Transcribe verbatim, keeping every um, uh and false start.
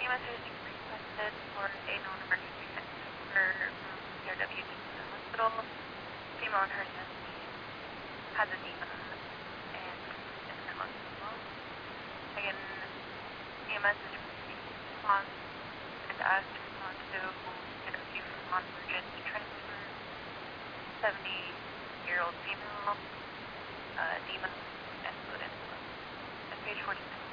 E M S is requested for a known emergency transfer from C R W to the hospital. Female in her seventies has edema and is in lungs as well. Again, E M S is receiving response and asked to respond to C R W for non-emergent transfer. seventy-year-old female, uh, edema and fluid in the lungs. And page forty-six.